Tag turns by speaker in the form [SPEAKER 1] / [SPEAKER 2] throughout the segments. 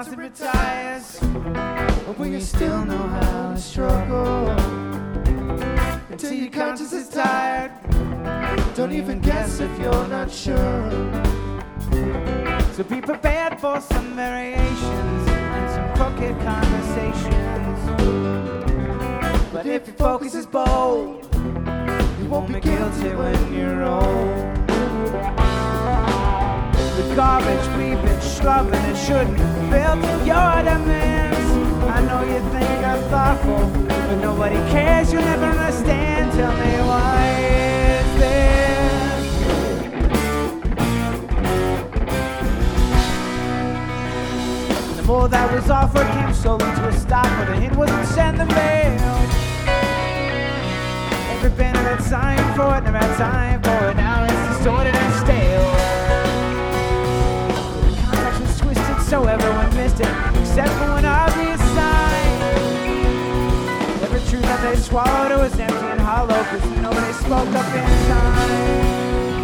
[SPEAKER 1] constant retires, or will you still know how to struggle? Until your conscience is tired, don't even guess if you're not sure. So be prepared for some variations and some crooked conversations. But if your focus is bold, you won't be guilty when you're old. The garbage we've been shoving and shouldn't fill to your demands. I know you think I'm thoughtful, but nobody cares, you'll never understand. Tell me why is this? The more that was offered came slowly to a stop, but the hint wasn't sent the mail. Every band had time for it, never had time for it. Now it's distorted and stale. The context was twisted so everyone missed it, except for an obvious sign. Every truth that they swallowed was empty and hollow, cause nobody spoke up in time.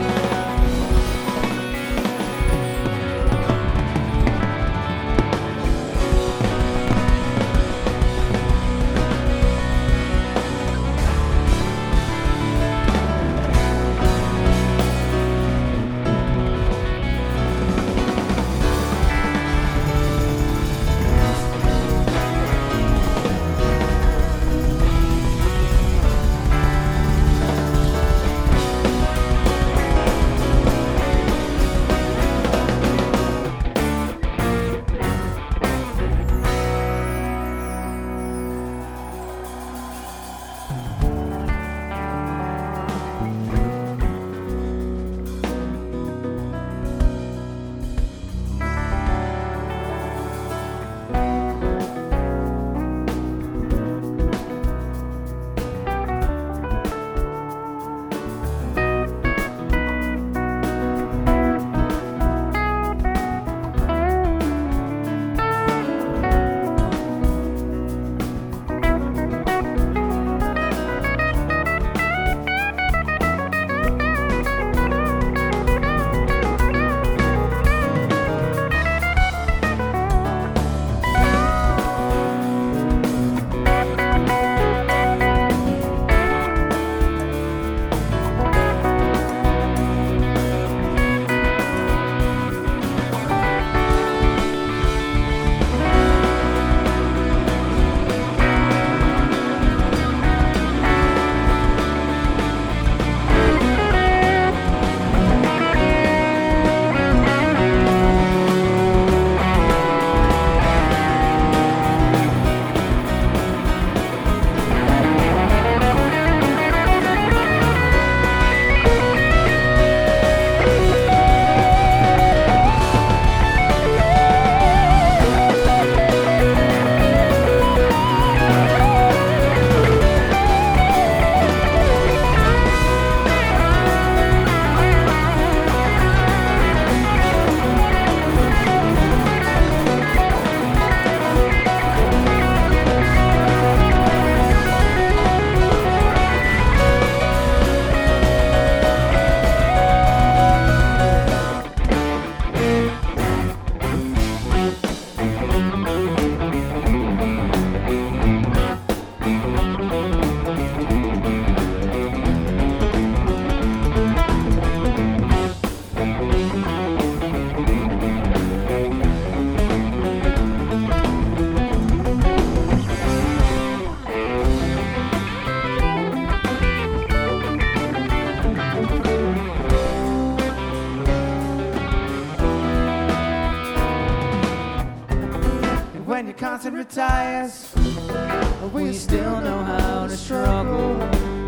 [SPEAKER 1] Constant retires, but will you still know how to struggle?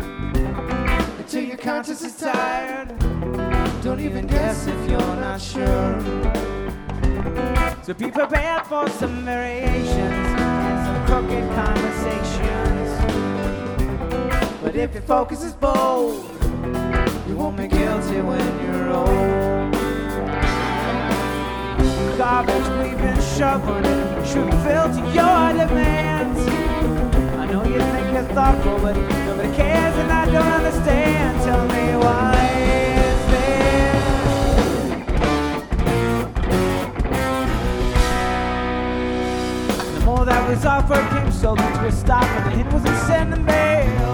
[SPEAKER 1] Until your conscience is tired, don't even guess if you're not sure. So be prepared for some variations and some crooked conversations. But if your focus is bold, you won't be guilty when you're old. Garbage we've been shoveling it should fill to your demands. I know you think you're thoughtful, but nobody cares and I don't understand. Tell me why is this? his offer came slowly to a stop, and the hint wasn't sent in the mail.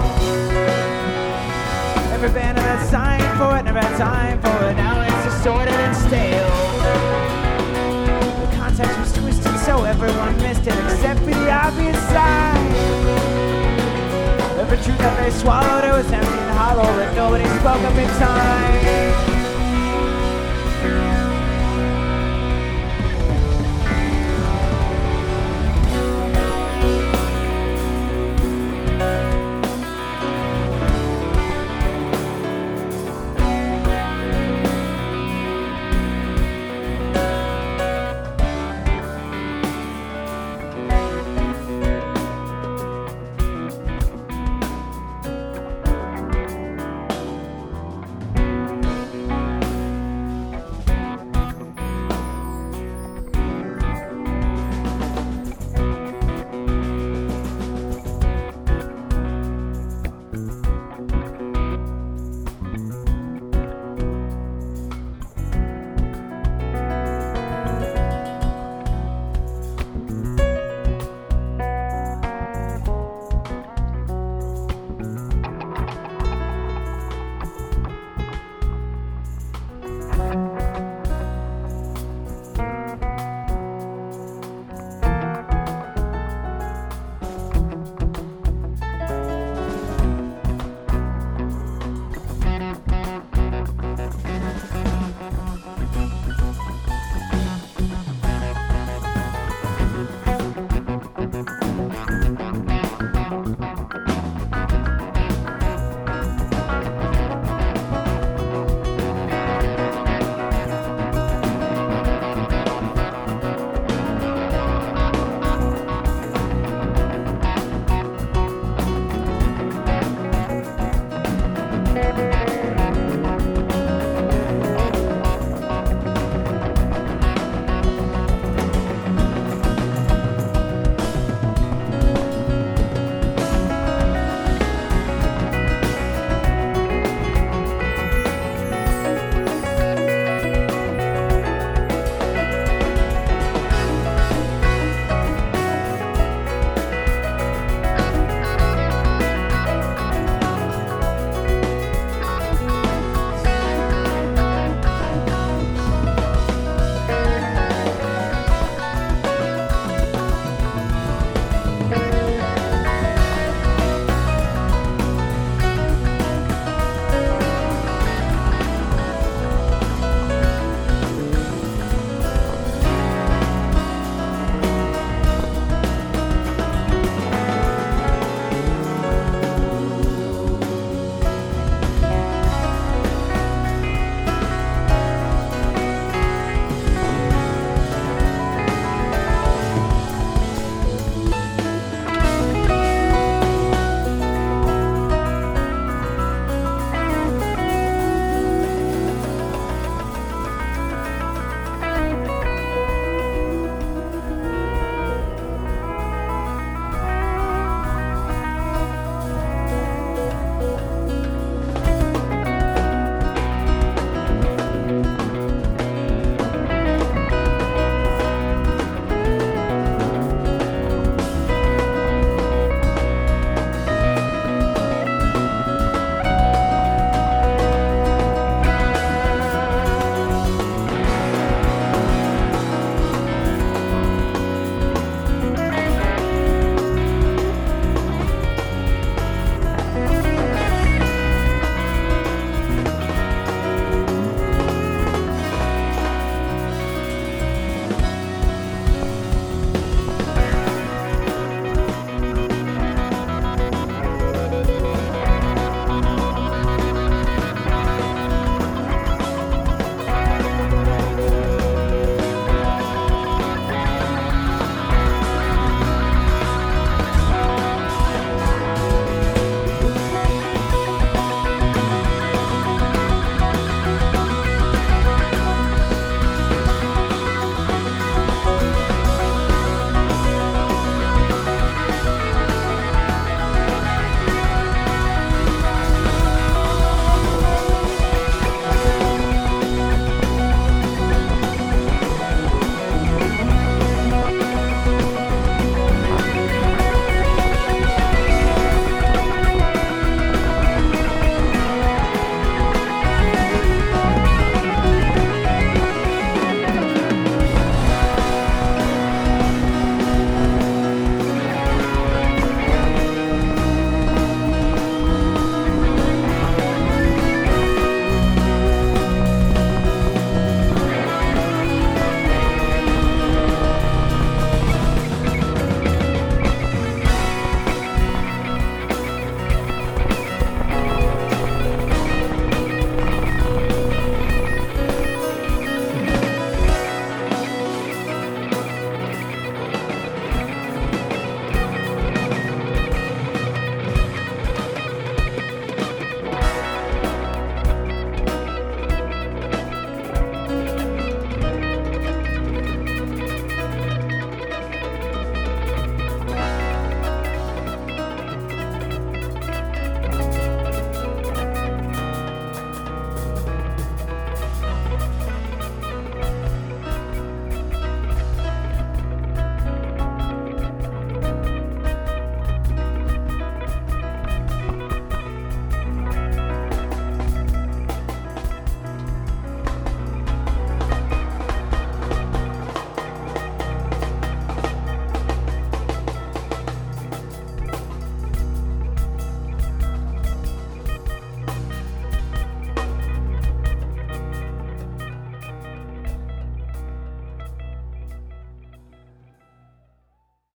[SPEAKER 1] Every band had signed for it, never had time for it. Now it's distorted and stale. The context was twisted, so everyone missed it, except for the obvious sign. Every truth that they swallowed, it was empty and hollow, but nobody spoke up in time.